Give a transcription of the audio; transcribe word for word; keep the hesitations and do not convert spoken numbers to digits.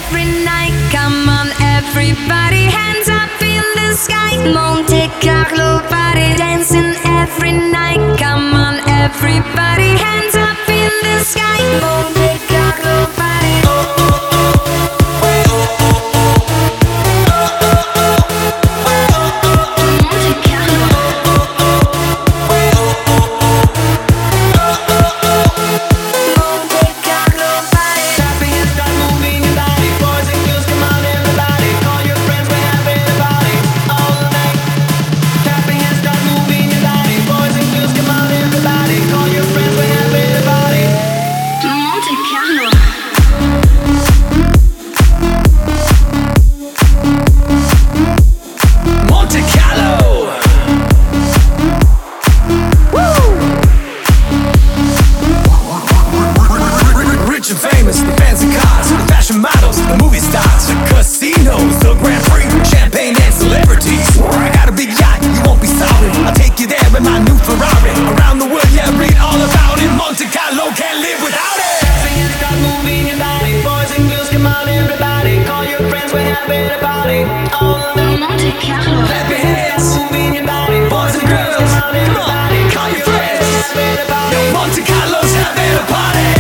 every night. Come on, everybody, hands up in the sky. Monte Carlo party dancing every night. Come on, everybody, hands up in the sky. Monte Carlo party. Oh, oh, oh. Monte Carlo. Clap your hands, move in your body, boys and girls. Come on, call your friends. Monte Carlo's having a party.